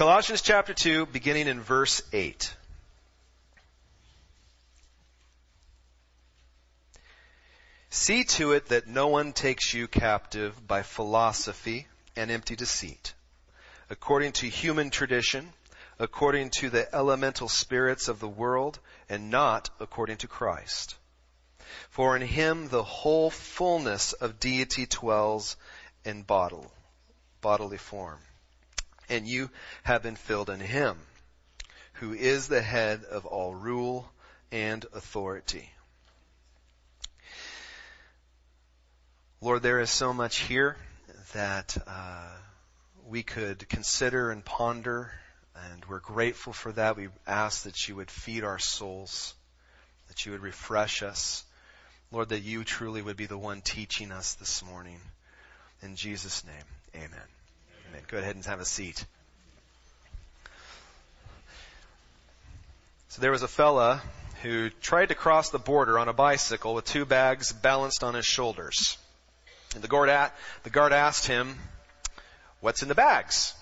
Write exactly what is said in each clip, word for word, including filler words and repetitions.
Colossians chapter two, beginning in verse eight. See to it that no one takes you captive by philosophy and empty deceit, according to human tradition, according to the elemental spirits of the world, and not according to Christ. For in him the whole fullness of deity dwells in bodily, bodily form. And you have been filled in him, who is the head of all rule and authority. Lord, there is so much here that uh, we could consider and ponder, and we're grateful for that. We ask that you would feed our souls, that you would refresh us. Lord, that you truly would be the one teaching us this morning. In Jesus' name, amen. Amen. Go ahead and have a seat. So there was a fella who tried to cross the border on a bicycle with two bags balanced on his shoulders. And the guard, at, the guard asked him, "What's in the bags?"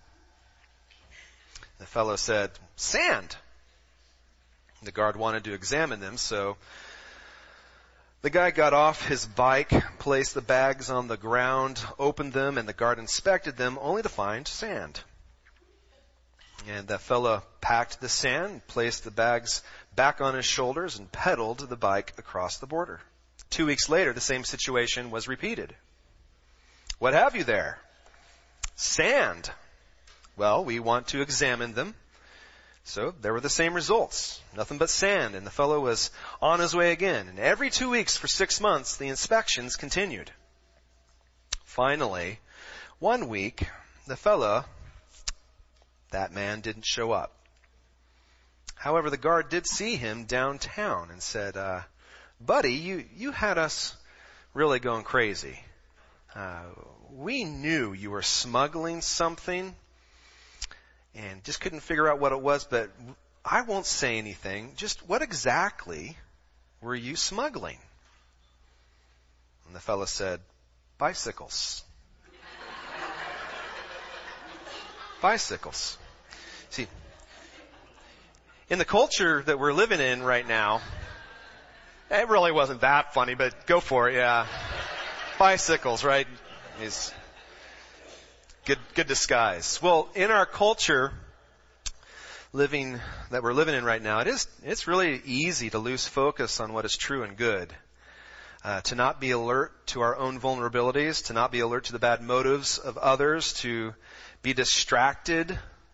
The fellow said, "Sand." The guard wanted to examine them, so the guy got off his bike, placed the bags on the ground, opened them, and the guard inspected them, only to find sand. And that fellow packed the sand, placed the bags back on his shoulders, and pedaled the bike across the border. Two weeks later, the same situation was repeated. "What have you there?" "Sand." "Well, we want to examine them." So there were the same results. Nothing but sand. And the fellow was on his way again. And every two weeks for six months, the inspections continued. Finally, one week, the fellow, that man didn't show up. However, the guard did see him downtown and said, uh, "Buddy, you, you had us really going crazy. Uh, we knew you were smuggling something and just couldn't figure out what it was, but I won't say anything. Just what exactly were you smuggling?" And the fellow said, "Bicycles." Bicycles. See, in the culture that we're living in right now, it really wasn't that funny, but go for it, yeah. Bicycles, right? Is good, good disguise. Well, in our culture, living that we're living in right now, it is it's really easy to lose focus on what is true and good, uh, to not be alert to our own vulnerabilities, to not be alert to the bad motives of others, to be distracted.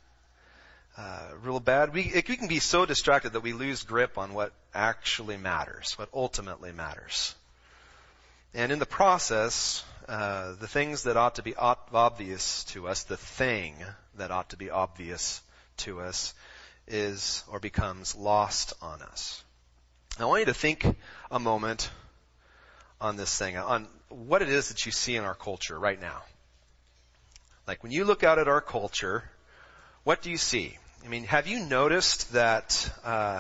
Uh, real bad. We, it, we can be so distracted that we lose grip on what actually matters, what ultimately matters. And in the process, uh, the things that ought to be ob- obvious to us, the thing that ought to be obvious to us is or becomes lost on us. I want you to think a moment on this thing, on what it is that you see in our culture right now. Like when you look out at our culture, what do you see? I mean, have you noticed that uh,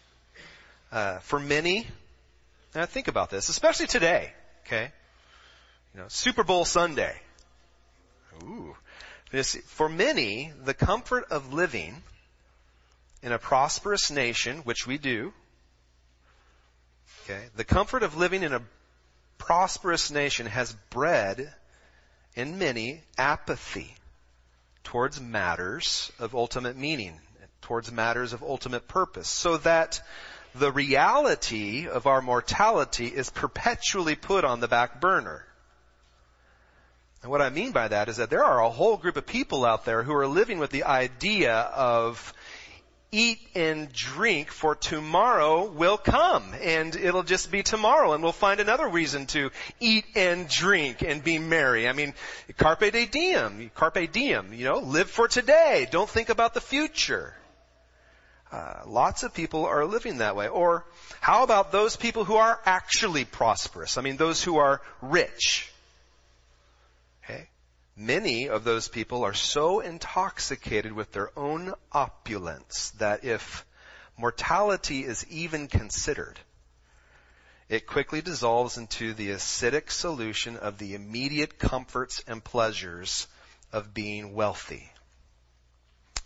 uh, for many, now think about this, especially today, okay? You know, Super Bowl Sunday. Ooh. This, for many, the comfort of living in a prosperous nation, which we do, okay, the comfort of living in a prosperous nation has bred in many apathy towards matters of ultimate meaning, towards matters of ultimate purpose, so that the reality of our mortality is perpetually put on the back burner. And what I mean by that is that there are a whole group of people out there who are living with the idea of eat and drink, for tomorrow will come, and it'll just be tomorrow, and we'll find another reason to eat and drink and be merry. I mean, carpe diem, carpe diem, you know, live for today. Don't think about the future. Uh, lots of people are living that way. Or how about those people who are actually prosperous? I mean, those who are rich. Okay. Many of those people are so intoxicated with their own opulence that if mortality is even considered, it quickly dissolves into the acidic solution of the immediate comforts and pleasures of being wealthy.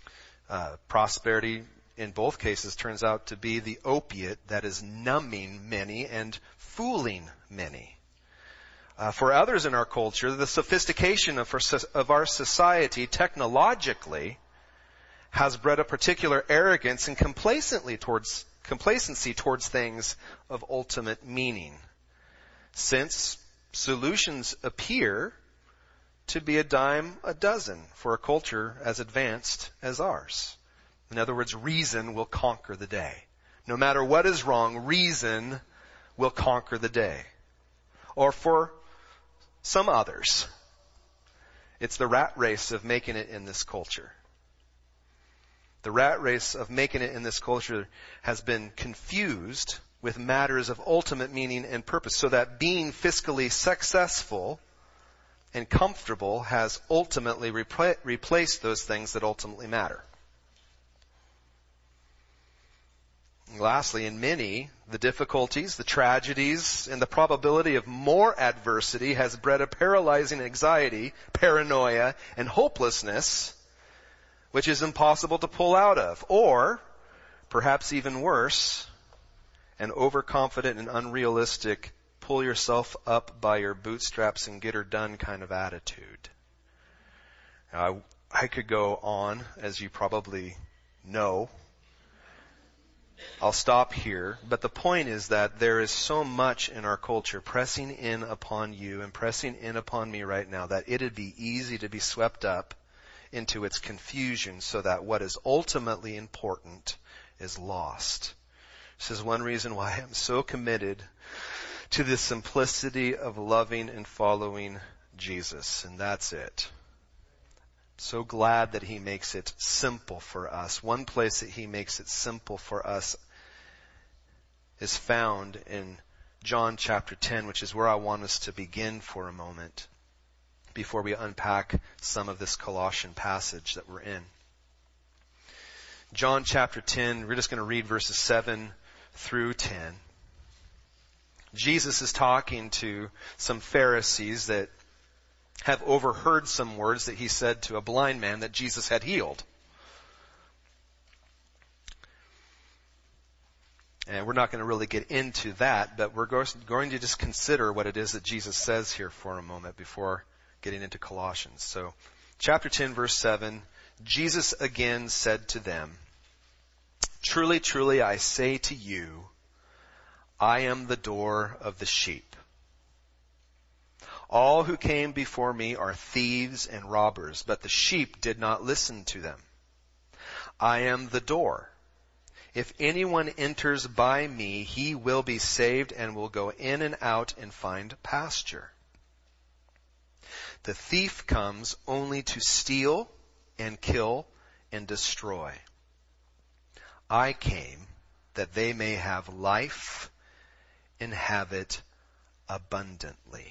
Uh, prosperity in both cases turns out to be the opiate that is numbing many and fooling many. Uh, for others in our culture, the sophistication of, of our society technologically has bred a particular arrogance and complacency towards, complacency towards things of ultimate meaning, since solutions appear to be a dime a dozen for a culture as advanced as ours. In other words, reason will conquer the day. No matter what is wrong, reason will conquer the day. Or for some others, it's the rat race of making it in this culture. The rat race of making it in this culture has been confused with matters of ultimate meaning and purpose, so that being fiscally successful and comfortable has ultimately repla- replaced those things that ultimately matter. And lastly, in many, the difficulties, the tragedies, and the probability of more adversity has bred a paralyzing anxiety, paranoia, and hopelessness, which is impossible to pull out of. Or, perhaps even worse, an overconfident and unrealistic pull yourself up by your bootstraps and get her done kind of attitude. Now, I, I could go on, as you probably know. I'll stop here, but the point is that there is so much in our culture pressing in upon you and pressing in upon me right now that it'd be easy to be swept up into its confusion, so that what is ultimately important is lost. This is one reason why I'm so committed to the simplicity of loving and following Jesus, and that's it. So glad that He makes it simple for us. One place that He makes it simple for us is found in John chapter ten, which is where I want us to begin for a moment before we unpack some of this Colossian passage that we're in. John chapter ten, we're just going to read verses seven through ten. Jesus is talking to some Pharisees that have overheard some words that He said to a blind man that Jesus had healed. And we're not going to really get into that, but we're going to just consider what it is that Jesus says here for a moment before getting into Colossians. So, chapter ten, verse seven, Jesus again said to them, "Truly, truly, I say to you, I am the door of the sheep. All who came before me are thieves and robbers, but the sheep did not listen to them. I am the door. If anyone enters by me, he will be saved and will go in and out and find pasture. The thief comes only to steal and kill and destroy. I came that they may have life and have it abundantly."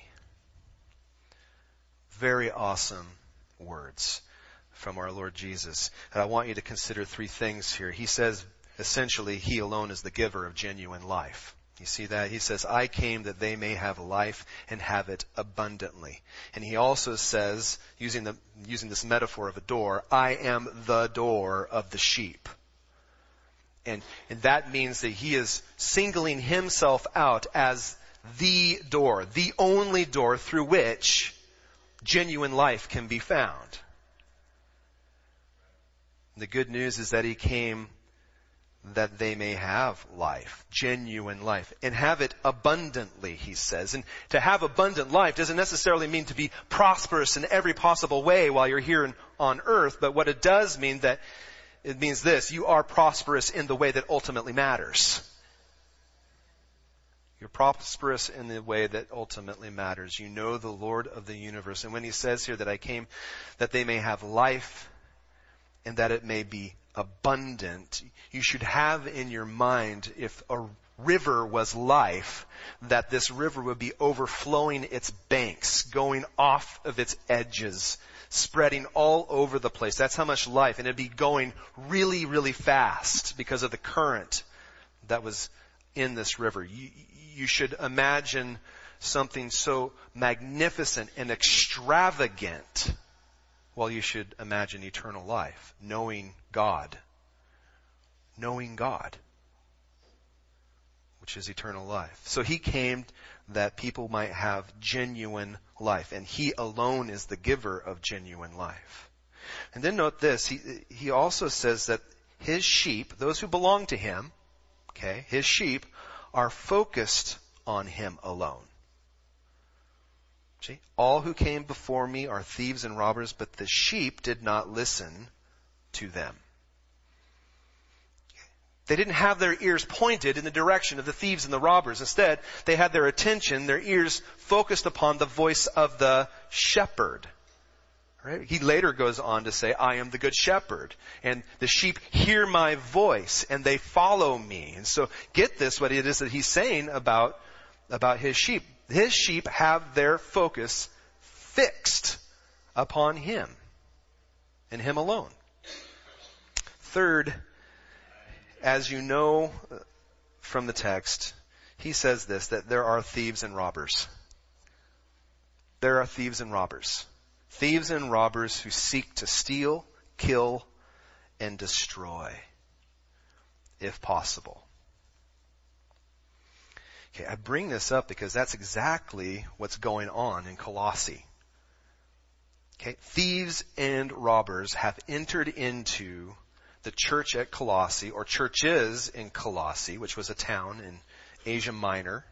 Very awesome words from our Lord Jesus. And I want you to consider three things here. He says, essentially, He alone is the giver of genuine life. You see that? He says, I came that they may have life and have it abundantly. And He also says, using the using this metaphor of a door, I am the door of the sheep. And, and that means that He is singling Himself out as the door, the only door through which genuine life can be found. The good news is that He came that they may have life, genuine life, and have it abundantly, He says. And to have abundant life doesn't necessarily mean to be prosperous in every possible way while you're here on earth, but what it does mean that it means this: you are prosperous in the way that ultimately matters. You're prosperous in the way that ultimately matters. You know the Lord of the universe. And when He says here that I came that they may have life and that it may be abundant, you should have in your mind, if a river was life, that this river would be overflowing its banks, going off of its edges, spreading all over the place. That's how much life. And it'd be going really, really fast because of the current that was in this river. You, you should imagine something so magnificent and extravagant Well, you should imagine eternal life, knowing God. Knowing God, which is eternal life. So he came that people might have genuine life, and he alone is the giver of genuine life. And then note this, he, he also says that his sheep, those who belong to him, okay, his sheep are focused on him alone. See, all who came before me are thieves and robbers, but the sheep did not listen to them. They didn't have their ears pointed in the direction of the thieves and the robbers. Instead, they had their attention, their ears focused upon the voice of the shepherd. Right? He later goes on to say, I am the good shepherd, and the sheep hear my voice, and they follow me. And so get this, what it is that he's saying about, about his sheep. His sheep have their focus fixed upon him, and him alone. Third, as you know from the text, he says this, that there are thieves and robbers. There are thieves and robbers. Thieves and robbers who seek to steal, kill, and destroy, if possible. Okay, I bring this up because that's exactly what's going on in Colossae. Okay, thieves and robbers have entered into the church at Colossae, or churches in Colossae, which was a town in Asia Minor.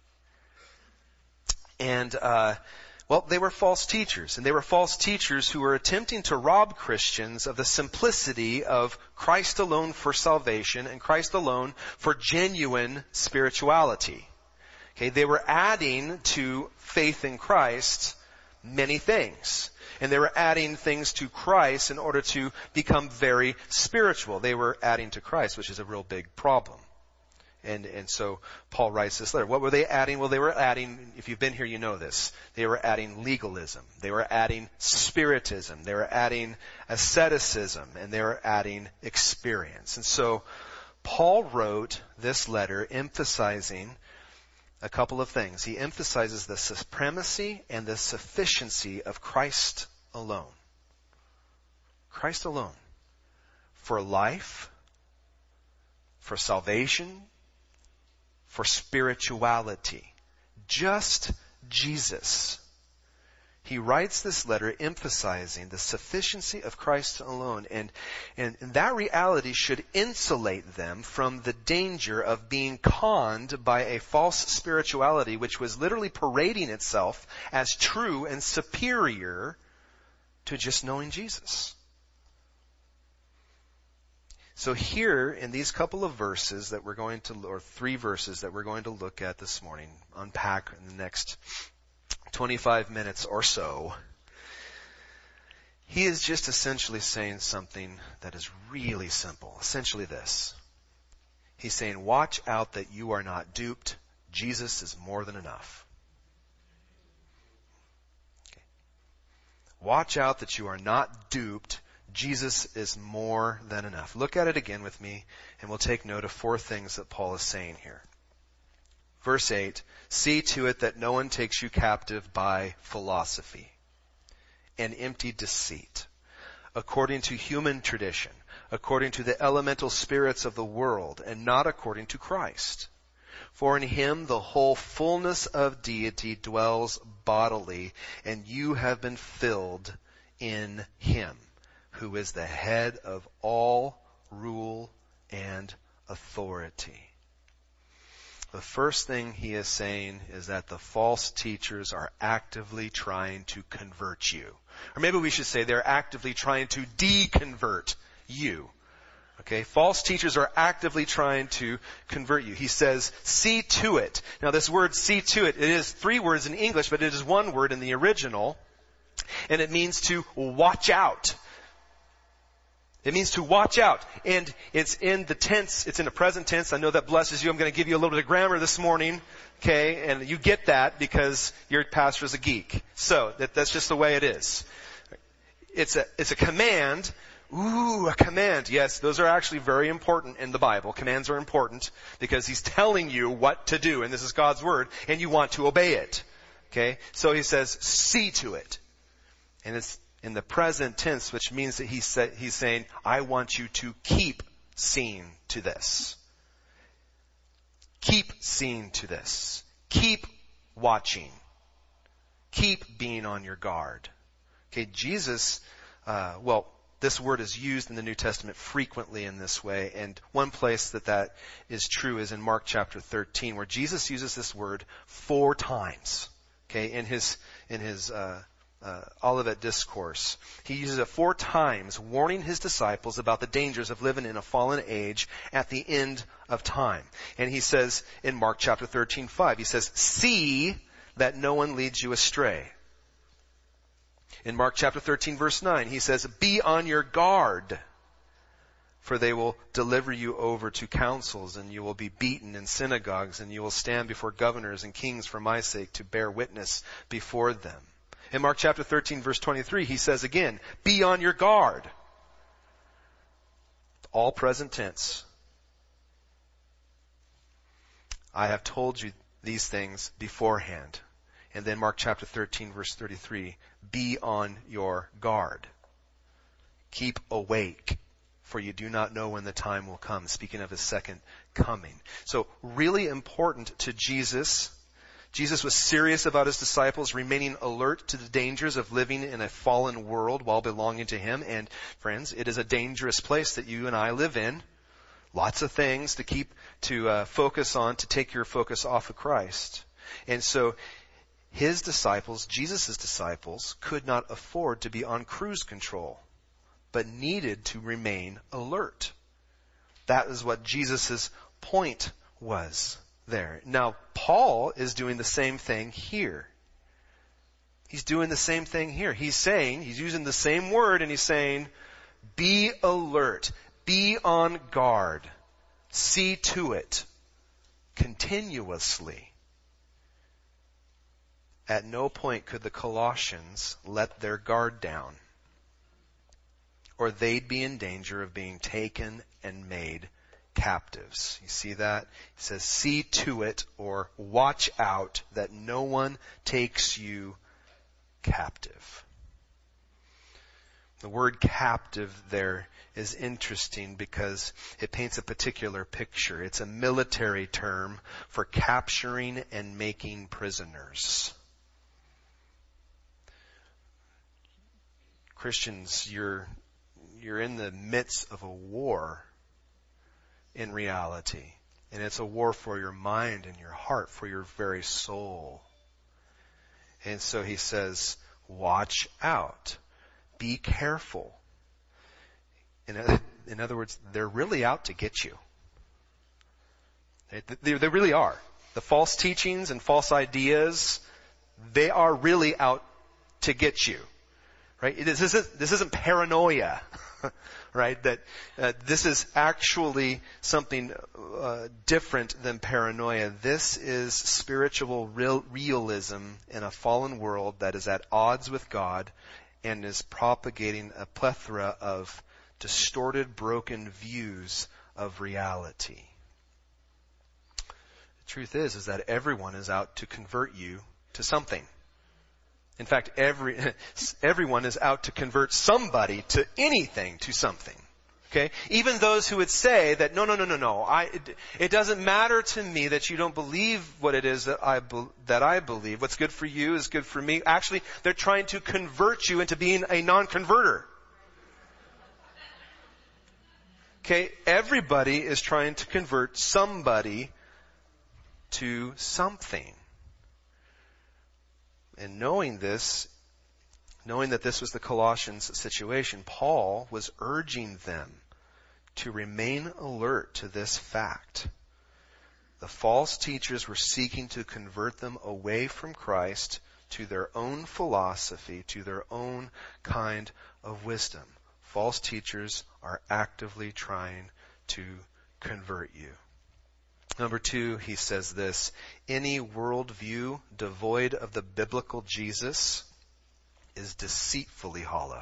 And, uh, well, they were false teachers. And they were false teachers who were attempting to rob Christians of the simplicity of Christ alone for salvation and Christ alone for genuine spirituality. Okay, they were adding to faith in Christ many things. And they were adding things to Christ in order to become very spiritual. They were adding to Christ, which is a real big problem. And, and so Paul writes this letter. What were they adding? Well, they were adding, if you've been here, you know this. They were adding legalism. They were adding spiritism. They were adding asceticism. And they were adding experience. And so Paul wrote this letter emphasizing a couple of things. He emphasizes the supremacy and the sufficiency of Christ alone. Christ alone. For life, for salvation, for spirituality. Just Jesus. He writes this letter emphasizing the sufficiency of Christ alone, and, and, and that reality should insulate them from the danger of being conned by a false spirituality which was literally parading itself as true and superior to just knowing Jesus. So here in these couple of verses that we're going to, or three verses that we're going to look at this morning, unpack in the next twenty-five minutes or so, he is just essentially saying something that is really simple. Essentially this. He's saying, watch out that you are not duped. Jesus is more than enough. Okay. Watch out that you are not duped. Jesus is more than enough. Look at it again with me, and we'll take note of four things that Paul is saying here. Verse eight, see to it that no one takes you captive by philosophy and empty deceit, according to human tradition, according to the elemental spirits of the world, and not according to Christ. For in him the whole fullness of deity dwells bodily, and you have been filled in him, who is the head of all rule and authority. The first thing he is saying is that the false teachers are actively trying to convert you. Or maybe we should say they're actively trying to deconvert you. Okay, false teachers are actively trying to convert you. He says, see to it. Now this word see to it, it is three words in English, but it is one word in the original. And it means to watch out. It means to watch out. And it's in the tense, it's in the present tense. I know that blesses you. I'm going to give you a little bit of grammar this morning. Okay, and you get that because your pastor's a geek. So, that, that's just the way it is. It's a, it's a command. Ooh, a command. Yes, those are actually very important in the Bible. Commands are important because he's telling you what to do, and this is God's word, and you want to obey it. Okay? So he says, see to it. And it's in the present tense, which means that he sa- he's saying, I want you to keep seeing to this. Keep seeing to this. Keep watching. Keep being on your guard. Okay, Jesus, uh, well, this word is used in the New Testament frequently in this way, and one place that that is true is in Mark chapter thirteen, where Jesus uses this word four times. Okay, in his in his uh, uh, Olivet discourse, he uses it four times, warning his disciples about the dangers of living in a fallen age at the end of time. And he says in Mark chapter thirteen, five, he says, "See that no one leads you astray." In Mark chapter thirteen verse nine, he says, "Be on your guard, for they will deliver you over to councils, and you will be beaten in synagogues, and you will stand before governors and kings for my sake to bear witness before them." In Mark chapter thirteen verse twenty-three, he says again, "Be on your guard." All present tense. "I have told you these things beforehand." And then Mark chapter thirteen verse thirty-three, "Be on your guard. Keep awake, for you do not know when the time will come." Speaking of his second coming. So really important to Jesus. Jesus was serious about his disciples remaining alert to the dangers of living in a fallen world while belonging to him. And friends, it is a dangerous place that you and I live in. Lots of things to keep, to uh, focus on, to take your focus off of Christ. And so his disciples, Jesus' disciples, could not afford to be on cruise control, but needed to remain alert. That is what Jesus' point was there. Now, Paul is doing the same thing here. He's doing the same thing here. He's saying, he's using the same word, and he's saying, be alert, be on guard, see to it continuously. At no point could the Colossians let their guard down, or they'd be in danger of being taken and made captives. You see that? He says, see to it, or watch out that no one takes you captive. The word captive there is interesting because it paints a particular picture. It's a military term for capturing and making prisoners. Christians, you're, you're in the midst of a war in reality. And it's a war for your mind and your heart, for your very soul. And so he says, watch out. Be careful. In, in other words, they're really out to get you. They, they, they really are. The false teachings and false ideas, they are really out to get you. Right? This isn't, this isn't paranoia, right? That uh, this is actually something uh, different than paranoia. This is spiritual real, realism in a fallen world that is at odds with God and is propagating a plethora of distorted, broken views of reality. The truth is, is that everyone is out to convert you to something. In fact, every, everyone is out to convert somebody to anything, to something. Okay? Even those who would say that, no, no, no, no, no, I, it, it doesn't matter to me that you don't believe what it is that I, that I believe. What's good for you is good for me. Actually, they're trying to convert you into being a non-converter. Okay? Everybody is trying to convert somebody to something. And knowing this, knowing that this was the Colossians' situation, Paul was urging them to remain alert to this fact. The false teachers were seeking to convert them away from Christ to their own philosophy, to their own kind of wisdom. False teachers are actively trying to convert you. Number two, he says this, any worldview devoid of the biblical Jesus is deceitfully hollow.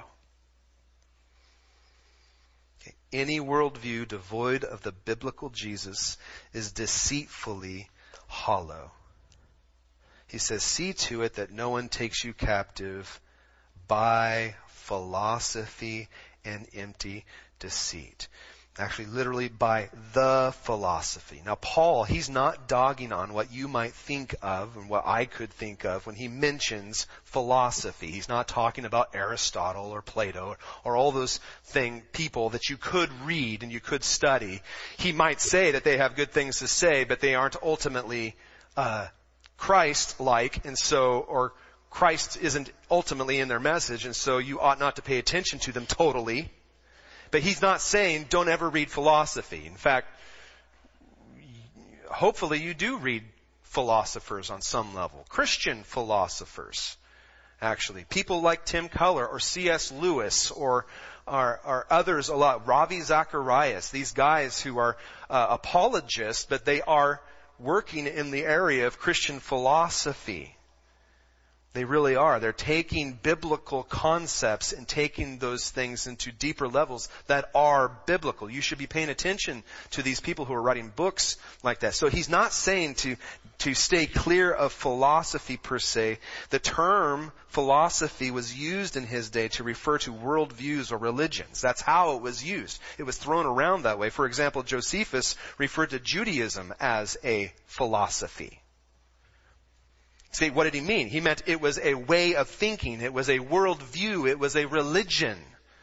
Okay. Any worldview devoid of the biblical Jesus is deceitfully hollow. He says, see to it that no one takes you captive by philosophy and empty deceit. Actually, literally by the philosophy. Now, Paul, he's not dogging on what you might think of and what I could think of when he mentions philosophy. He's not talking about Aristotle or Plato or all those thing, people that you could read and you could study. He might say that they have good things to say, but they aren't ultimately uh, Christ-like, and so, or Christ isn't ultimately in their message, and so you ought not to pay attention to them totally. But he's not saying don't ever read philosophy. In fact, hopefully you do read philosophers on some level. Christian philosophers, actually. People like Tim Keller or C S Lewis or, or, or others a lot. Ravi Zacharias. These guys who are uh, apologists, but they are working in the area of Christian philosophy. They really are. They're taking biblical concepts and taking those things into deeper levels that are biblical. You should be paying attention to these people who are writing books like that. So he's not saying to, to stay clear of philosophy per se. The term philosophy was used in his day to refer to worldviews or religions. That's how it was used. It was thrown around that way. For example, Josephus referred to Judaism as a philosophy. See, what did he mean? He meant it was a way of thinking. It was a worldview. It was a religion.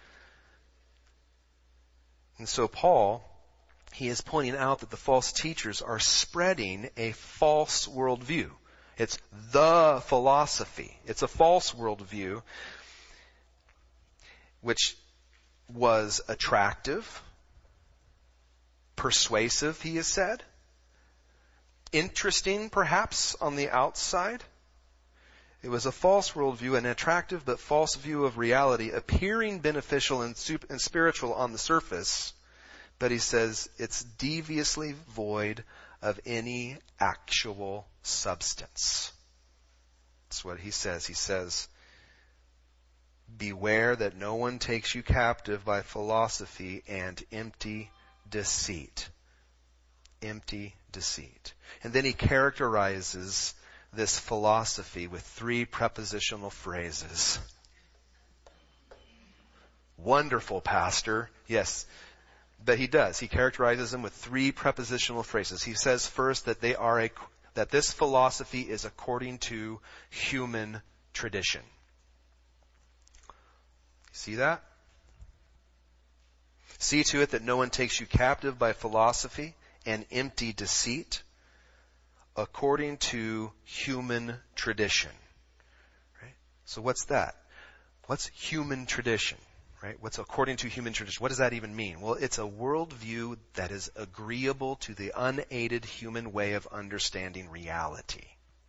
And so Paul, he is pointing out that the false teachers are spreading a false worldview. It's the philosophy. It's a false worldview, which was attractive, persuasive, he has said, interesting, perhaps, on the outside. It was a false worldview, an attractive but false view of reality, appearing beneficial and, super, and spiritual on the surface, but he says it's deviously void of any actual substance. That's what he says. He says, beware that no one takes you captive by philosophy and empty deceit. Empty deceit. And then he characterizes this philosophy with three prepositional phrases. Wonderful, Pastor. Yes, but he does. He characterizes them with three prepositional phrases. He says first that they are a, that this philosophy is according to human tradition. See that? See to it that no one takes you captive by philosophy and empty deceit, according to human tradition. Right? So what's that? What's human tradition? Right? What's according to human tradition? What does that even mean? Well, it's a worldview that is agreeable to the unaided human way of understanding reality.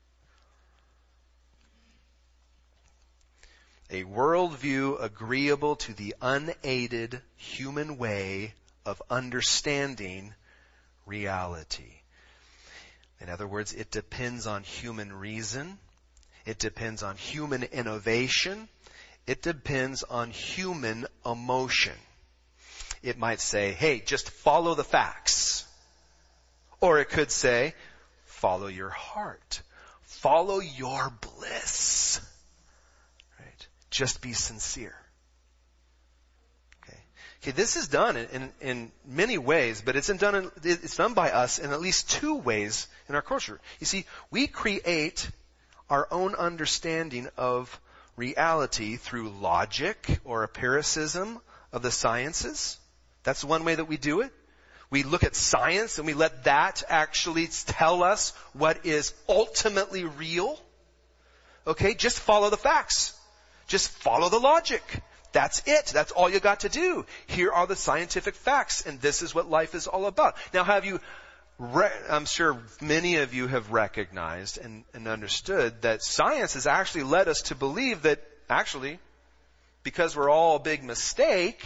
A worldview agreeable to the unaided human way of understanding reality. In other words, it depends on human reason. It depends on human innovation. It depends on human emotion. It might say, hey, just follow the facts. Or it could say, follow your heart. Follow your bliss. Right? Just be sincere. Okay. Okay, this is done in, in, in many ways, but it's done in, it's done by us in at least two ways in our culture. You see, we create our own understanding of reality through logic or empiricism of the sciences. That's one way that we do it. We look at science and we let that actually tell us what is ultimately real. Okay, just follow the facts. Just follow the logic. That's it. That's all you got to do. Here are the scientific facts, and this is what life is all about. Now, have you, re- I'm sure many of you have recognized and, and understood that science has actually led us to believe that, actually, because we're all a big mistake.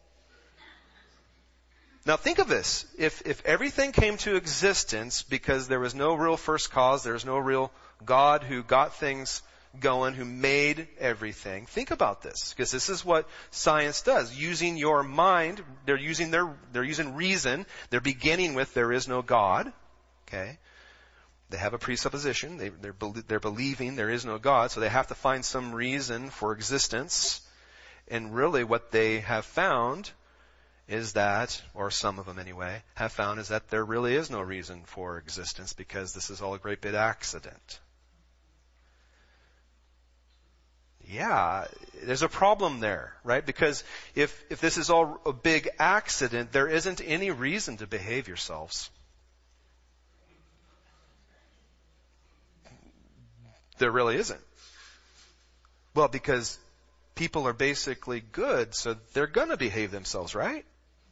Now think of this. If, if everything came to existence because there was no real first cause, there was no real God who got things going, who made everything. Think about this, because this is what science does. Using your mind, they're using their, they're using reason. They're beginning with there is no God. Okay. they have a presupposition. They, they're, they're believing there is no God, so they have to find some reason for existence. And really what they have found is that, or some of them anyway, have found is that there really is no reason for existence because this is all a great big accident. Yeah, there's a problem there, right? Because if, if this is all a big accident, there isn't any reason to behave yourselves. There really isn't. Well, because people are basically good, so they're gonna behave themselves, right?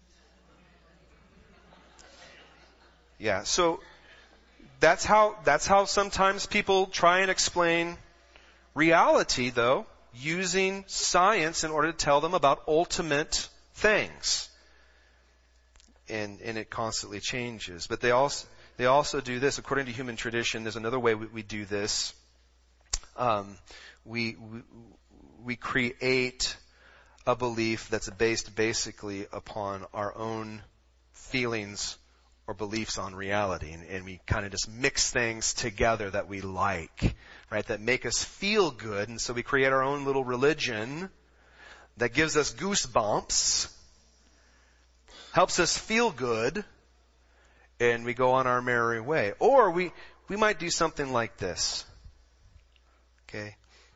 Yeah, so that's how, that's how sometimes people try and explain reality, though, using science in order to tell them about ultimate things. And, and it constantly changes. But they also, they also do this, according to human tradition, there's another way we, we do this. Um, we, we, we create a belief that's based basically upon our own feelings or beliefs on reality. And, and we kind of just mix things together that we like, right? That make us feel good. And so we create our own little religion that gives us goosebumps, helps us feel good, and we go on our merry way. Or we, we might do something like this. Okay?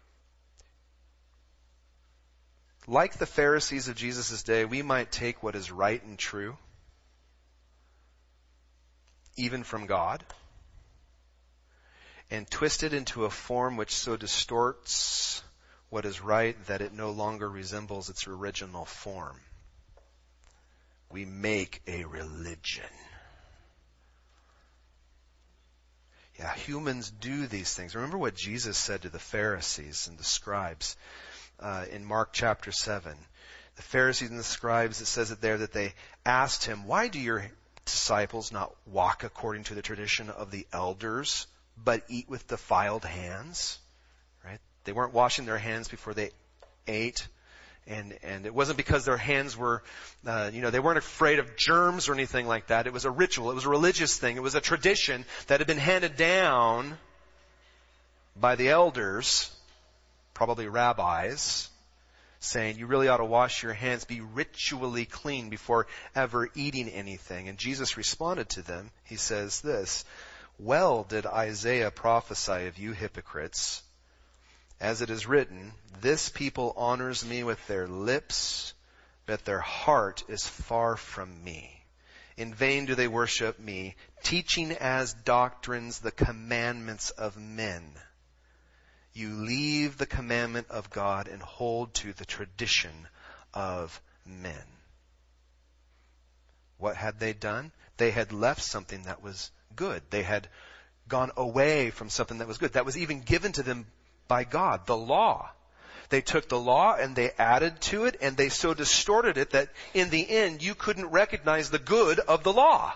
Like the Pharisees of Jesus' day, we might take what is right and true, even from God, and twist it into a form which so distorts what is right that it no longer resembles its original form. We make a religion. Yeah, humans do these things. Remember what Jesus said to the Pharisees and the scribes uh, in Mark chapter seven. The Pharisees and the scribes, it says it there that they asked him, why do your disciples not walk according to the tradition of the elders, but eat with defiled hands? Right? They weren't washing their hands before they ate. And, and it wasn't because their hands were, uh, you know, they weren't afraid of germs or anything like that. It was a ritual. It was a religious thing. It was a tradition that had been handed down by the elders, probably rabbis, saying you really ought to wash your hands, be ritually clean before ever eating anything. And Jesus responded to them. He says this, well did Isaiah prophesy of you hypocrites, as it is written, this people honors me with their lips, but their heart is far from me. In vain do they worship me, teaching as doctrines the commandments of men. You leave the commandment of God and hold to the tradition of men. What had they done? They had left something that was good. They had gone away from something that was good. That was even given to them by God, the law. They took the law and they added to it, and they so distorted it that in the end you couldn't recognize the good of the law.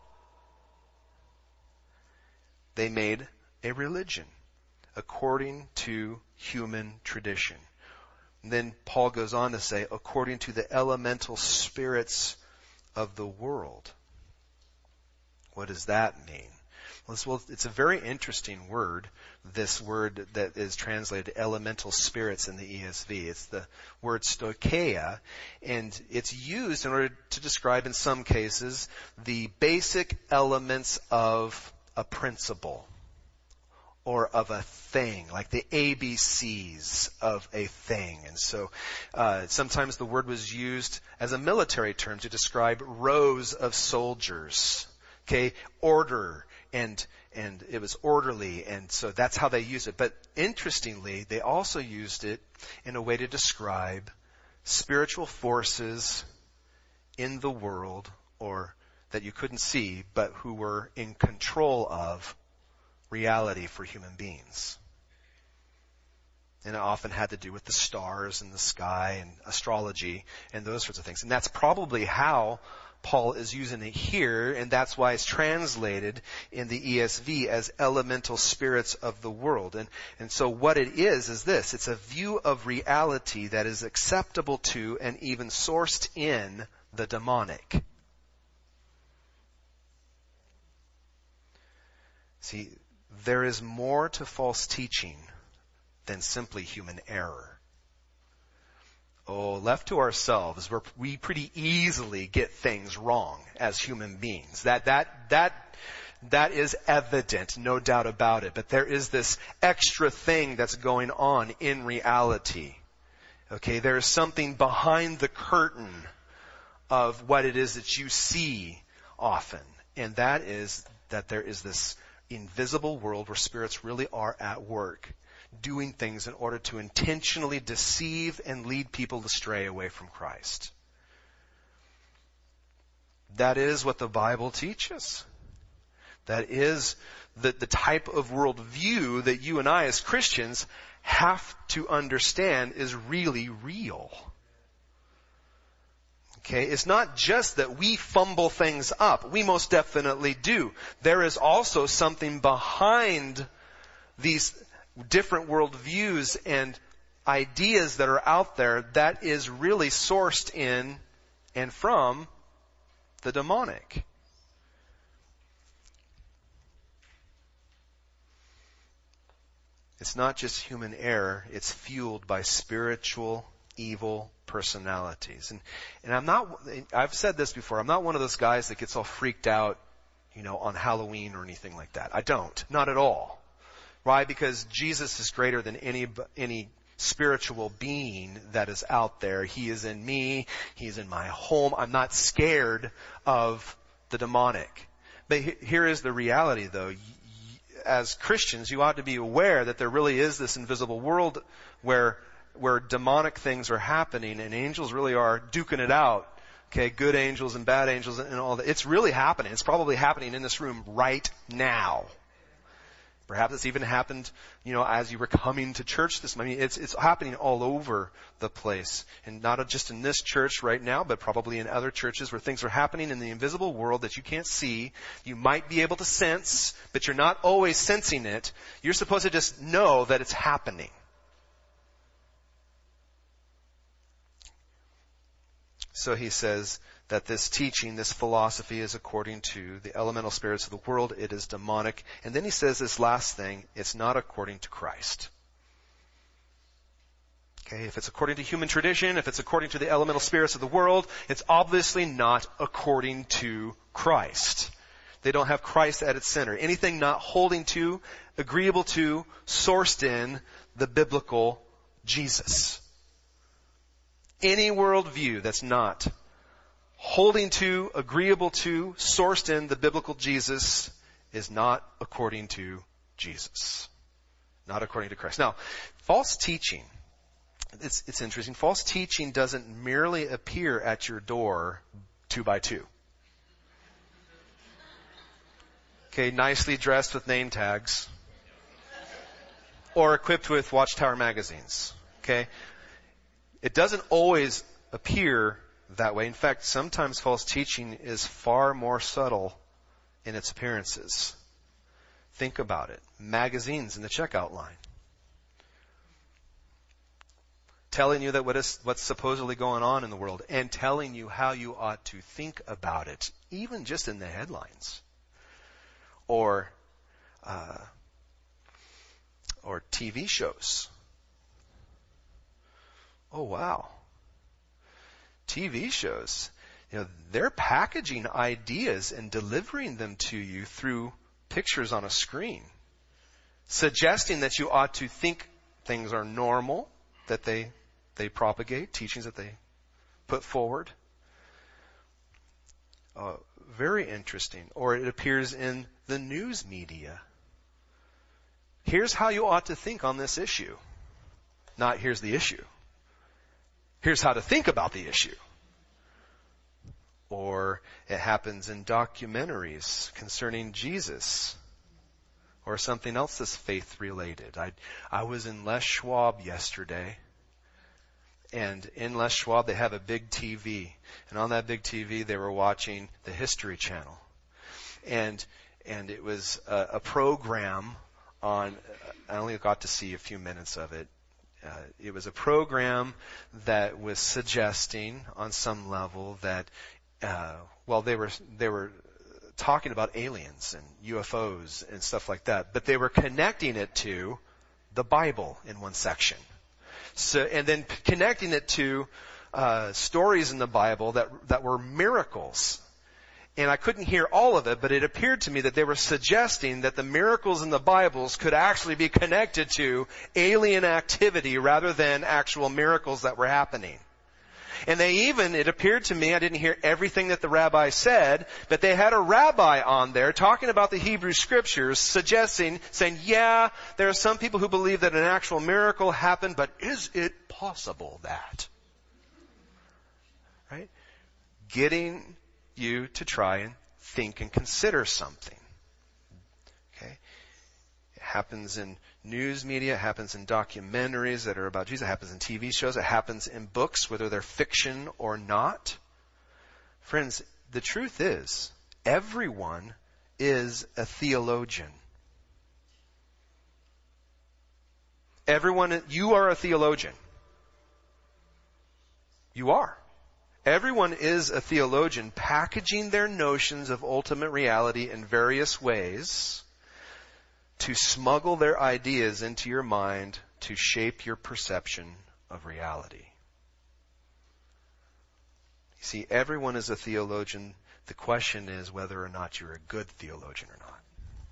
They made a religion according to human tradition. And then Paul goes on to say, according to the elemental spirits of the world. What does that mean? Well, it's a very interesting word, this word that is translated elemental spirits in the E S V. It's the word stoicheia, and it's used in order to describe, in some cases, the basic elements of a principle or of a thing, like the A B Cs of a thing. And so uh, sometimes the word was used as a military term to describe rows of soldiers. Okay, order. And, and it was orderly, and so that's how they used it. But interestingly, they also used it in a way to describe spiritual forces in the world, or that you couldn't see, but who were in control of reality for human beings. And it often had to do with the stars and the sky and astrology and those sorts of things. And that's probably how Paul is using it here, and that's why it's translated in the E S V as elemental spirits of the world. And, and so what it is, is this. It's a view of reality that is acceptable to and even sourced in the demonic. See, there is more to false teaching than simply human error. Oh, left to ourselves, we're, we pretty easily get things wrong as human beings. That, that, that, that is evident, no doubt about it. But there is this extra thing that's going on in reality. Okay, there is something behind the curtain of what it is that you see often. And that is that there is this invisible world where spirits really are at work, doing things in order to intentionally deceive and lead people astray away from Christ. That is what the Bible teaches. That is the, the type of worldview that you and I as Christians have to understand is really real. Okay, it's not just that we fumble things up. We most definitely do. There is also something behind these different worldviews and ideas that are out there that is really sourced in and from the demonic. It's not just human error, it's fueled by spiritual evil personalities. And and I'm not I've said this before, I'm not one of those guys that gets all freaked out, you know, on Halloween or anything like that. I don't. Not at all. Why? Because Jesus is greater than any any spiritual being that is out there. He is in me. He's in my home. I'm not scared of the demonic. But here is the reality, though. As Christians, you ought to be aware that there really is this invisible world where where demonic things are happening and angels really are duking it out. Okay, good angels and bad angels and all that. It's really happening. It's probably happening in this room right now. Perhaps it's even happened, you know, as you were coming to church this morning. I mean, it's, it's happening all over the place. And not just in this church right now, but probably in other churches where things are happening in the invisible world that you can't see. You might be able to sense, but you're not always sensing it. You're supposed to just know that it's happening. So he says that this teaching, this philosophy is according to the elemental spirits of the world. It is demonic. And then he says this last thing, it's not according to Christ. Okay, if it's according to human tradition, if it's according to the elemental spirits of the world, it's obviously not according to Christ. They don't have Christ at its center. Anything not holding to, agreeable to, sourced in the biblical Jesus. Any worldview that's not holding to, agreeable to, sourced in the biblical Jesus is not according to Jesus. Not according to Christ. Now, false teaching, it's, it's interesting. False teaching doesn't merely appear at your door two by two. Okay, nicely dressed with name tags. Or equipped with Watchtower magazines. Okay? It doesn't always appear that way. In fact, sometimes false teaching is far more subtle in its appearances. Think about it. Magazines in the checkout line. Telling you that what is, what's supposedly going on in the world and telling you how you ought to think about it, even just in the headlines. Or, uh, or T V shows. Oh, wow. T V shows, you know, they're packaging ideas and delivering them to you through pictures on a screen, suggesting that you ought to think things are normal, that they, they propagate, teachings that they put forward. Uh, very interesting. Or it appears in the news media. Here's how you ought to think on this issue. Not here's the issue. Here's how to think about the issue. Or it happens in documentaries concerning Jesus. Or something else that's faith related. I, I was in Les Schwab yesterday. And in Les Schwab they have a big T V. And on that big T V they were watching the History Channel. And, and it was a, a program on, I only got to see a few minutes of it. Uh, it was a program that was suggesting on some level that, uh, well, they were, they were talking about aliens and U F Os and stuff like that, but they were connecting it to the Bible in one section. So, and then p- connecting it to uh, stories in the Bible that that were miracles. And I couldn't hear all of it, but it appeared to me that they were suggesting that the miracles in the Bibles could actually be connected to alien activity rather than actual miracles that were happening. And they even, it appeared to me, I didn't hear everything that the rabbi said, but they had a rabbi on there talking about the Hebrew Scriptures, suggesting, saying, yeah, there are some people who believe that an actual miracle happened, but is it possible that? Right? Getting you to try and think and consider something. Okay? It happens in news media, it happens in documentaries that are about Jesus, it happens in T V shows, it happens in books, whether they're fiction or not. Friends, the truth is, everyone is a theologian. Everyone, you are a theologian. You are. Everyone is a theologian, packaging their notions of ultimate reality in various ways to smuggle their ideas into your mind to shape your perception of reality. You see, everyone is a theologian. The question is whether or not you're a good theologian or not.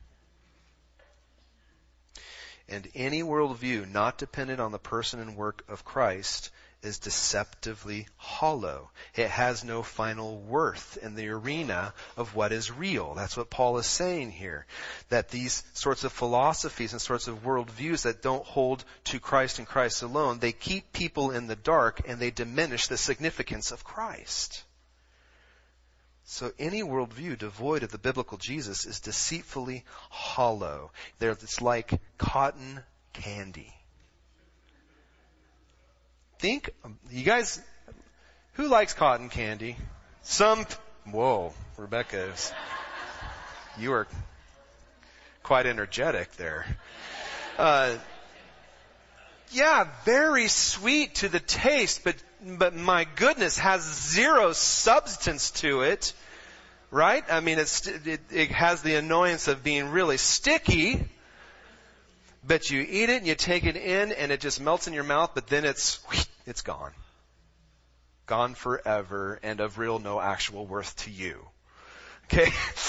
And any worldview not dependent on the person and work of Christ is deceptively hollow. It has no final worth in the arena of what is real. That's what Paul is saying here. That these sorts of philosophies and sorts of worldviews that don't hold to Christ and Christ alone, they keep people in the dark and they diminish the significance of Christ. So any worldview devoid of the biblical Jesus is deceitfully hollow. There, it's like cotton candy. Think, you guys, who likes cotton candy? Some, whoa, Rebecca, is, you are quite energetic there. Uh, yeah, very sweet to the taste, but, but my goodness, has zero substance to it, right? I mean, it's, it, it has the annoyance of being really sticky. But you eat it and you take it in and it just melts in your mouth, but then it's, it's gone. Gone forever and of real no actual worth to you. Okay?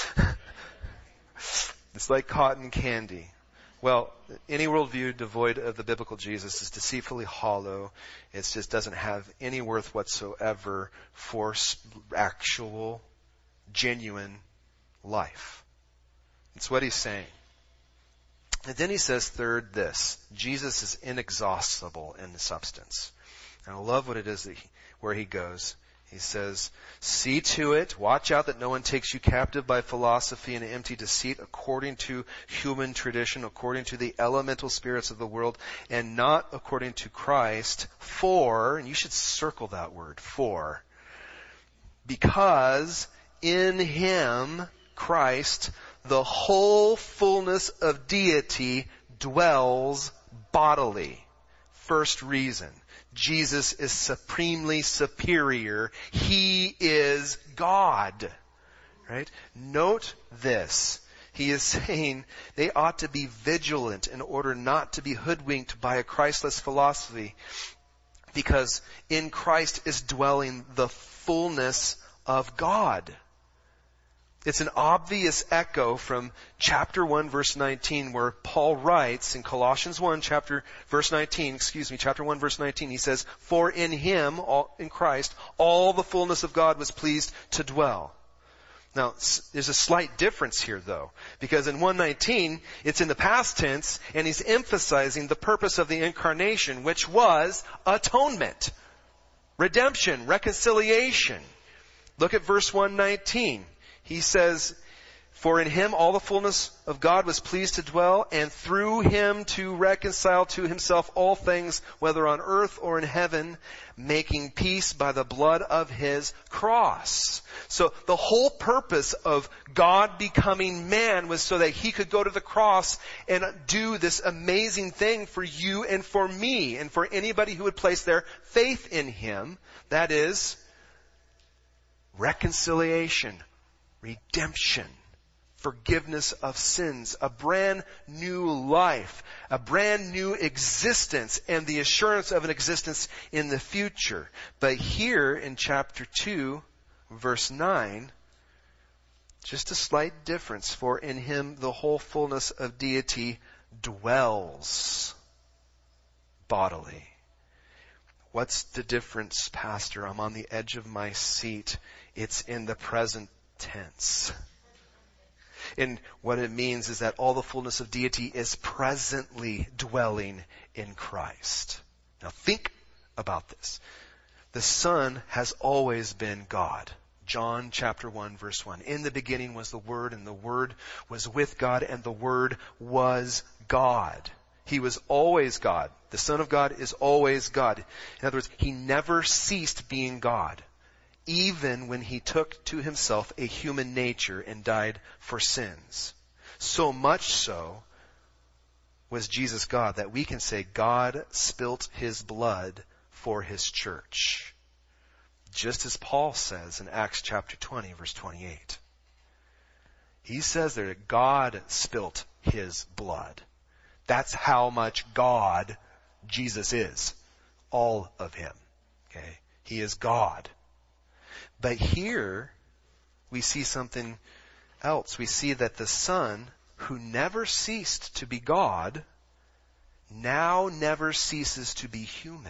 It's like cotton candy. Well, any worldview devoid of the biblical Jesus is deceitfully hollow. It just doesn't have any worth whatsoever for actual, genuine life. That's what he's saying. And then he says, third, this. Jesus is inexhaustible in the substance. And I love what it is that he, where he goes. He says, see to it, watch out that no one takes you captive by philosophy and empty deceit according to human tradition, according to the elemental spirits of the world, and not according to Christ. For, and you should circle that word, for, because in him, Christ, the whole fullness of deity dwells bodily. First reason. Jesus is supremely superior. He is God. Right? Note this. He is saying they ought to be vigilant in order not to be hoodwinked by a Christless philosophy, because in Christ is dwelling the fullness of God. It's an obvious echo from chapter one, verse nineteen, where Paul writes in Colossians one, chapter, verse nineteen, excuse me, chapter one, verse nineteen, he says, for in him, all, in Christ, all the fullness of God was pleased to dwell. Now, there's a slight difference here, though, because in one nineteen, it's in the past tense, and he's emphasizing the purpose of the incarnation, which was atonement, redemption, reconciliation. Look at verse one nineteen. He says, for in him all the fullness of God was pleased to dwell, and through him to reconcile to himself all things, whether on earth or in heaven, making peace by the blood of his cross. So the whole purpose of God becoming man was so that he could go to the cross and do this amazing thing for you and for me, and for anybody who would place their faith in him. That is reconciliation. Redemption. forgiveness of sins, a brand new life, a brand new existence, and the assurance of an existence in the future. But here in chapter two, verse nine, just a slight difference. For in him the whole fullness of deity dwells bodily. What's the difference, Pastor? I'm on the edge of my seat. It's in the present tense. And what it means is that all the fullness of deity is presently dwelling in Christ. Now think about this. The Son has always been God. John chapter one verse one. In the beginning was the Word, and the Word was with God, and the Word was God. He was always God. The Son of God is always God. In other words, He never ceased being God, even when He took to Himself a human nature and died for sins. So much so was Jesus God that we can say God spilt His blood for His church. Just as Paul says in Acts chapter twenty, verse twenty-eight. He says there that God spilt His blood. That's how much God Jesus is. All of Him. Okay? He is God. But here, we see something else. We see that the Son, who never ceased to be God, now never ceases to be human.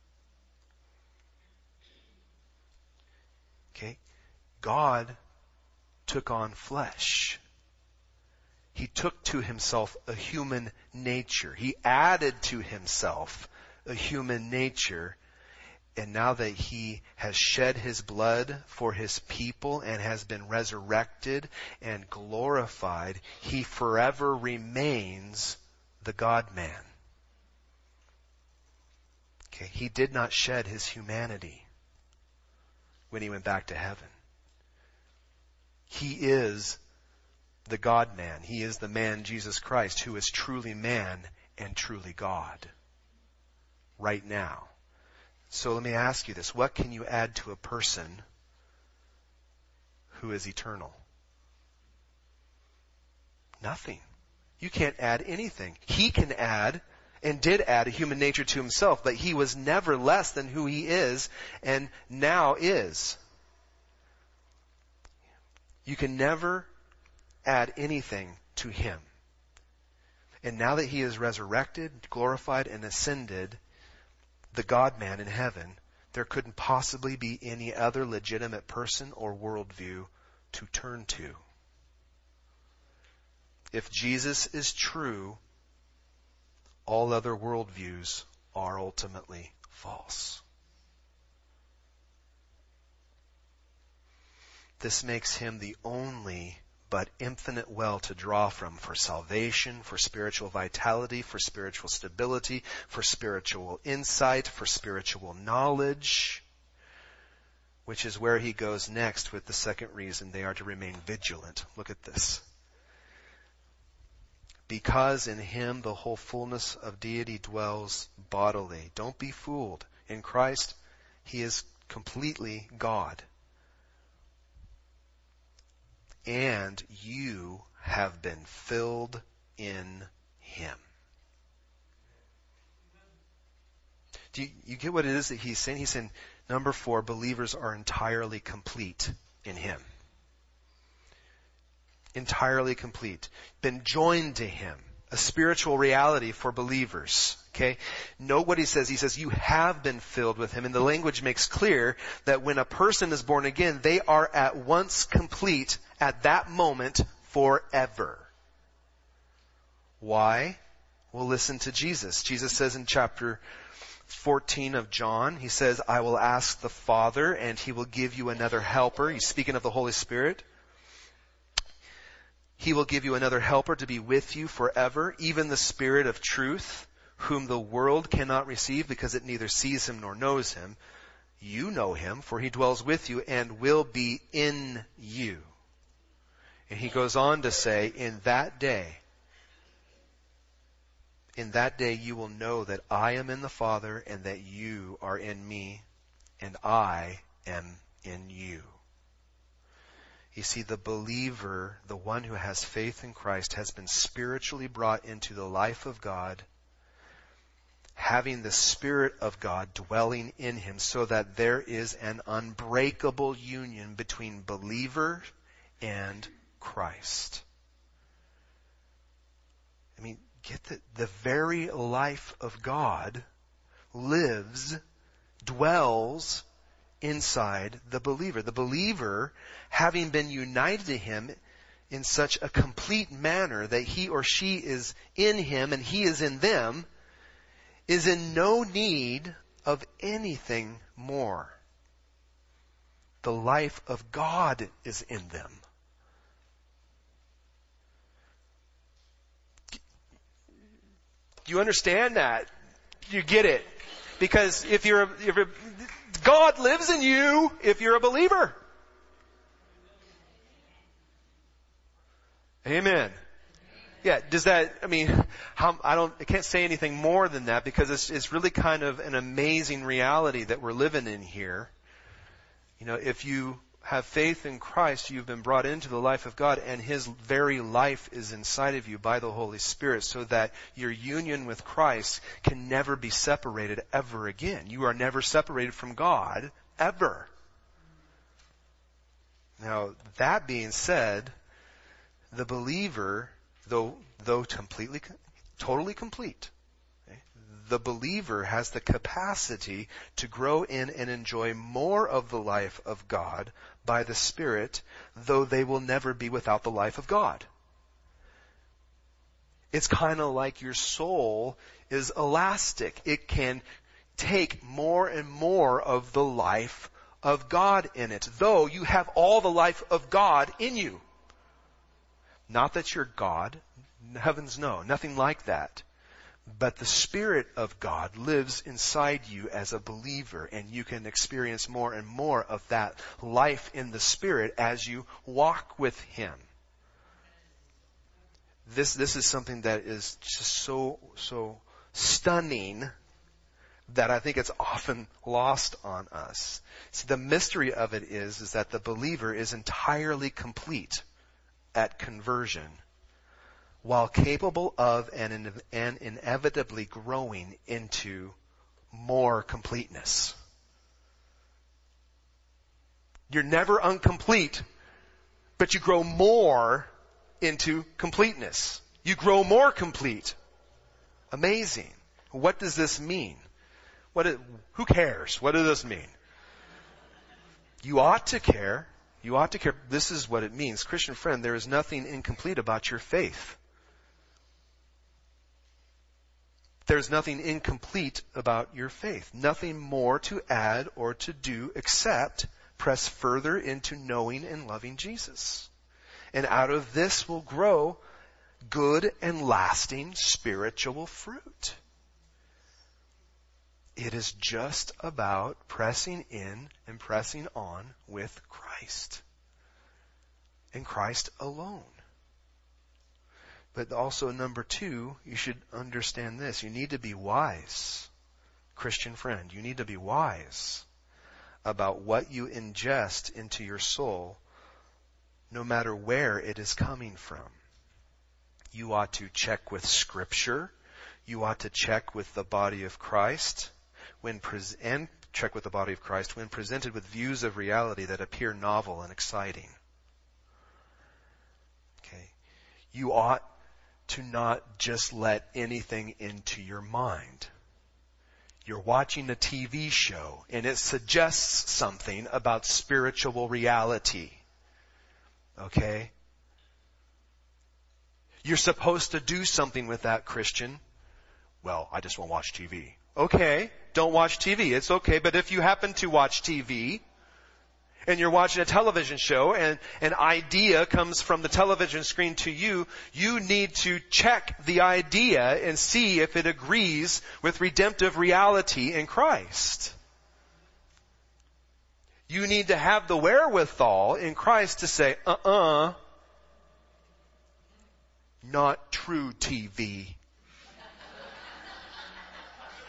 Okay? God took on flesh. He took to Himself a human nature. He added to Himself a human nature. And now that He has shed His blood for His people and has been resurrected and glorified, He forever remains the God-man. Okay, He did not shed His humanity when He went back to heaven. He is the God-man. He is the man, Jesus Christ, who is truly man and truly God. Right now. So let me ask you this. What can you add to a person who is eternal? Nothing. You can't add anything. He can add and did add a human nature to Himself, but He was never less than who He is and now is. You can never add anything to Him. And now that He is resurrected, glorified, and ascended, the God-man in heaven, there couldn't possibly be any other legitimate person or worldview to turn to. If Jesus is true, all other worldviews are ultimately false. This makes Him the only but infinite well to draw from for salvation, for spiritual vitality, for spiritual stability, for spiritual insight, for spiritual knowledge, which is where He goes next with the second reason they are to remain vigilant. Look at this. Because in Him the whole fullness of deity dwells bodily. Don't be fooled. In Christ, He is completely God. And you have been filled in Him. Do you, you get what it is that He's saying? He's saying, number four, believers are entirely complete in Him. Entirely complete. Been joined to Him. A spiritual reality for believers. Okay? Note what He says. He says, you have been filled with Him. And the language makes clear that when a person is born again, they are at once complete at that moment forever. Why? Well, listen to Jesus. Jesus says in chapter fourteen of John, He says, I will ask the Father and He will give you another helper. He's speaking of the Holy Spirit. He will give you another helper to be with you forever, even the Spirit of truth, whom the world cannot receive because it neither sees Him nor knows Him. You know Him, for He dwells with you and will be in you. And He goes on to say, in that day, in that day you will know that I am in the Father and that you are in me and I am in you. You see, the believer, the one who has faith in Christ, has been spiritually brought into the life of God, having the Spirit of God dwelling in him, so that there is an unbreakable union between believer and Christ. I mean, get the, the very life of God lives, dwells inside the believer. The believer, having been united to him in such a complete manner that he or she is in him and he is in them, is in no need of anything more. The life of God is in them. Do you understand that? You get it? Because if you're, a, if you're, God lives in you if you're a believer. Amen. Yeah, does that, I mean, how, I don't, I can't say anything more than that because it's, it's really kind of an amazing reality that we're living in here. You know, if you have faith in Christ, you've been brought into the life of God, and His very life is inside of you by the Holy Spirit, so that your union with Christ can never be separated ever again. You are never separated from God, ever. Now, that being said, the believer, though, though completely, totally complete, the believer has the capacity to grow in and enjoy more of the life of God by the Spirit, though they will never be without the life of God. It's kind of like your soul is elastic. It can take more and more of the life of God in it, though you have all the life of God in you. Not that you're God. Heavens no, nothing like that. But the Spirit of God lives inside you as a believer, and you can experience more and more of that life in the Spirit as you walk with Him. This, this is something that is just so, so stunning that I think it's often lost on us. See, the mystery of it is, is that the believer is entirely complete at conversion, while capable of and, and inevitably growing into more completeness. You're never incomplete, but you grow more into completeness. You grow more complete. Amazing. What does this mean? What it, who cares? What does this mean? You ought to care. You ought to care. This is what it means. Christian friend, there is nothing incomplete about your faith. There's nothing incomplete about your faith. Nothing more to add or to do except press further into knowing and loving Jesus. And out of this will grow good and lasting spiritual fruit. It is just about pressing in and pressing on with Christ. And Christ alone. But also, number two, you should understand this. You need to be wise. Christian friend, you need to be wise about what you ingest into your soul, no matter where it is coming from. You ought to check with Scripture. You ought to check with the body of Christ. When pres- and check with the body of Christ when presented with views of reality that appear novel and exciting. Okay. You ought to not just let anything into your mind. You're watching a T V show and it suggests something about spiritual reality. Okay? You're supposed to do something with that, Christian. Well, I just won't watch T V. Okay, don't watch T V. It's okay, but if you happen to watch T V, and you're watching a television show and an idea comes from the television screen to you, you need to check the idea and see if it agrees with redemptive reality in Christ. You need to have the wherewithal in Christ to say, uh-uh, not true T V.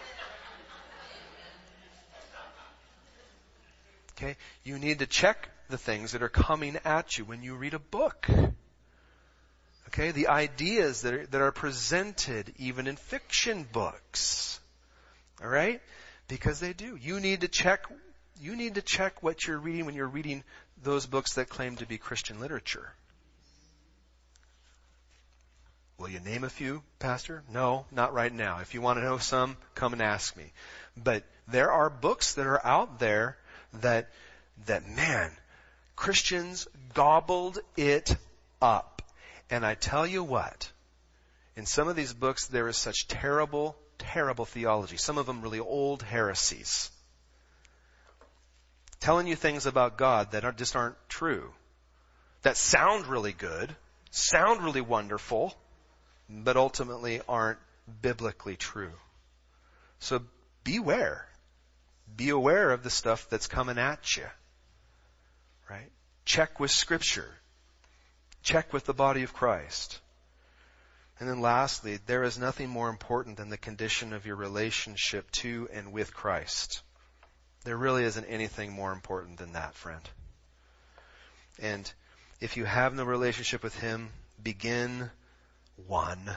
Okay? You need to check the things that are coming at you when you read a book. Okay, the ideas that are, that are presented even in fiction books. All right? Because they do. You need to check, you need to check what you're reading when you're reading those books that claim to be Christian literature. Will you name a few, Pastor? No, not right now. If you want to know some, come and ask me. But there are books that are out there that, that man, Christians gobbled it up. And I tell you what, in some of these books there is such terrible, terrible theology. Some of them really old heresies. Telling you things about God that are, just aren't true. That sound really good, sound really wonderful, but ultimately aren't biblically true. So beware. Be aware of the stuff that's coming at you. Right? Check with Scripture. Check with the body of Christ. And then lastly, there is nothing more important than the condition of your relationship to and with Christ. There really isn't anything more important than that, friend. And if you have no relationship with Him, begin one.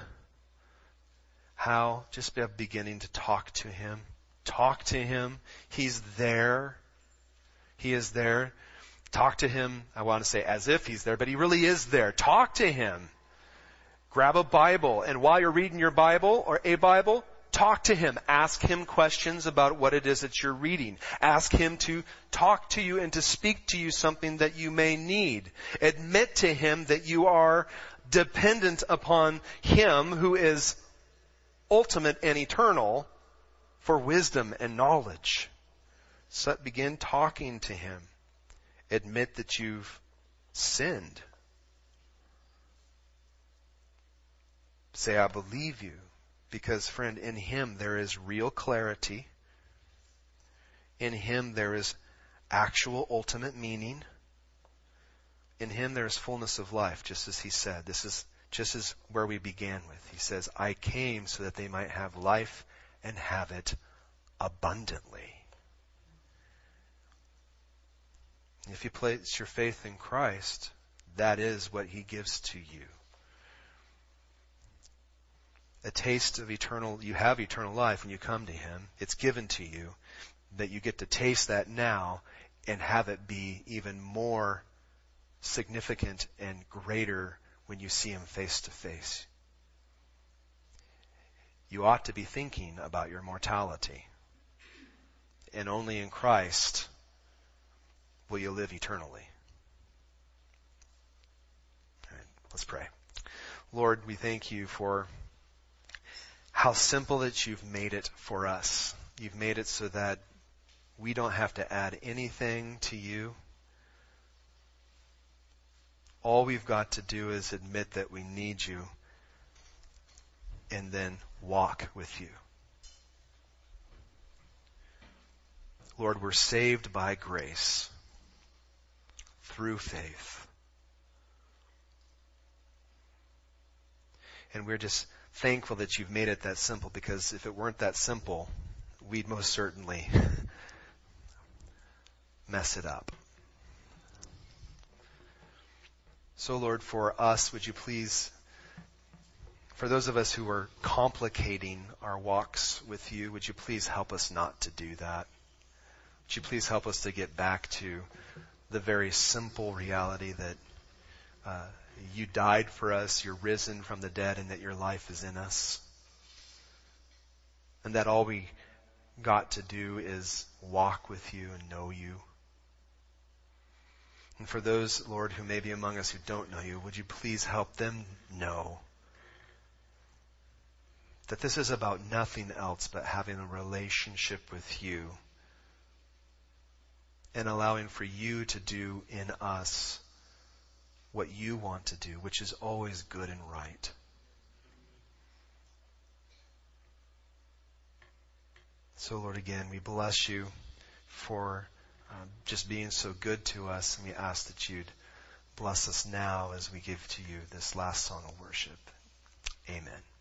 How? Just by beginning to talk to Him. Talk to Him. He's there. He is there. Talk to Him, I want to say as if He's there, but He really is there. Talk to Him. Grab a Bible, and while you're reading your Bible, or a Bible, talk to Him. Ask Him questions about what it is that you're reading. Ask Him to talk to you and to speak to you something that you may need. Admit to Him that you are dependent upon Him who is ultimate and eternal for wisdom and knowledge. So begin talking to Him. Admit that you've sinned. Say, I believe you. Because, friend, in Him there is real clarity. In Him there is actual ultimate meaning. In Him there is fullness of life, just as He said. This is just as where we began with. He says, I came so that they might have life and have it abundantly. If you place your faith in Christ, that is what He gives to you. A taste of eternal, you have eternal life when you come to Him. It's given to you, that you get to taste that now and have it be even more significant and greater when you see Him face to face. You ought to be thinking about your mortality. And only in Christ will you live eternally. All right, let's pray. Lord, we thank You for how simple that You've made it for us. You've made it so that we don't have to add anything to You. All we've got to do is admit that we need You and then walk with You. Lord, we're saved by grace through faith. And we're just thankful that You've made it that simple, because if it weren't that simple, we'd most certainly mess it up. So, Lord, for us, would You please, for those of us who are complicating our walks with You, would You please help us not to do that? Would You please help us to get back to the very simple reality that uh, You died for us, You're risen from the dead, and that Your life is in us. And that all we got to do is walk with You and know You. And for those, Lord, who may be among us who don't know You, would You please help them know that this is about nothing else but having a relationship with You and allowing for You to do in us what You want to do, which is always good and right. So, Lord, again, we bless You for um, just being so good to us, and we ask that You'd bless us now as we give to You this last song of worship. Amen.